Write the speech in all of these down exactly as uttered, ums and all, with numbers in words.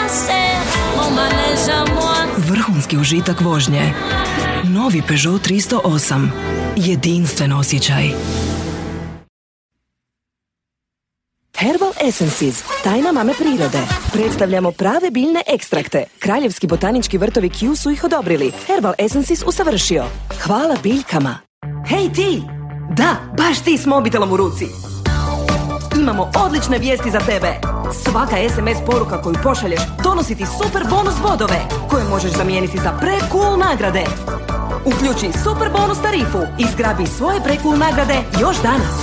Vrhunski užitak vožnje. Novi Peugeot tristo osam. Jedinstven osjećaj. Herbal Essences, tajna mame prirode. Predstavljamo prave biljne ekstrakte. Kraljevski botanički vrtovi Kew su ih odobrili. Herbal Essences usavršio. Hvala biljkama. Hej ti! Da, baš ti s mobitelom u ruci. Imamo odlične vijesti za tebe. Svaka es em es poruka koju pošalješ donosi ti super bonus bodove koje možeš zamijeniti za pre-cool nagrade. Uključi super bonus tarifu i zgrabi svoje pre-cool nagrade još danas.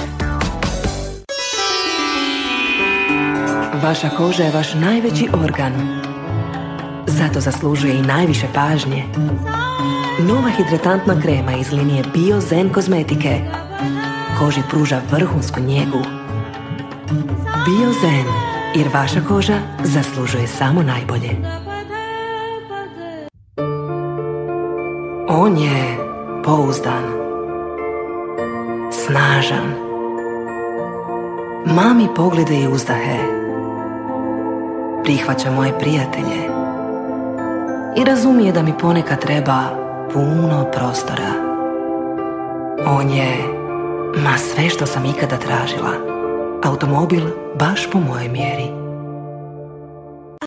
Vaša koža je vaš najveći organ. Zato zaslužuje i najviše pažnje. Nova hidratantna krema iz linije Biozen kozmetike koži pruža vrhunsku njegu. Biozen, jer vaša koža zaslužuje samo najbolje. On je pouzdan, snažan. Mami poglede i uzdahe. Prihvaća moje prijatelje i razumije da mi ponekad treba puno prostora. On je, ma sve što sam ikada tražila. Automobil baš po mojoj mjeri.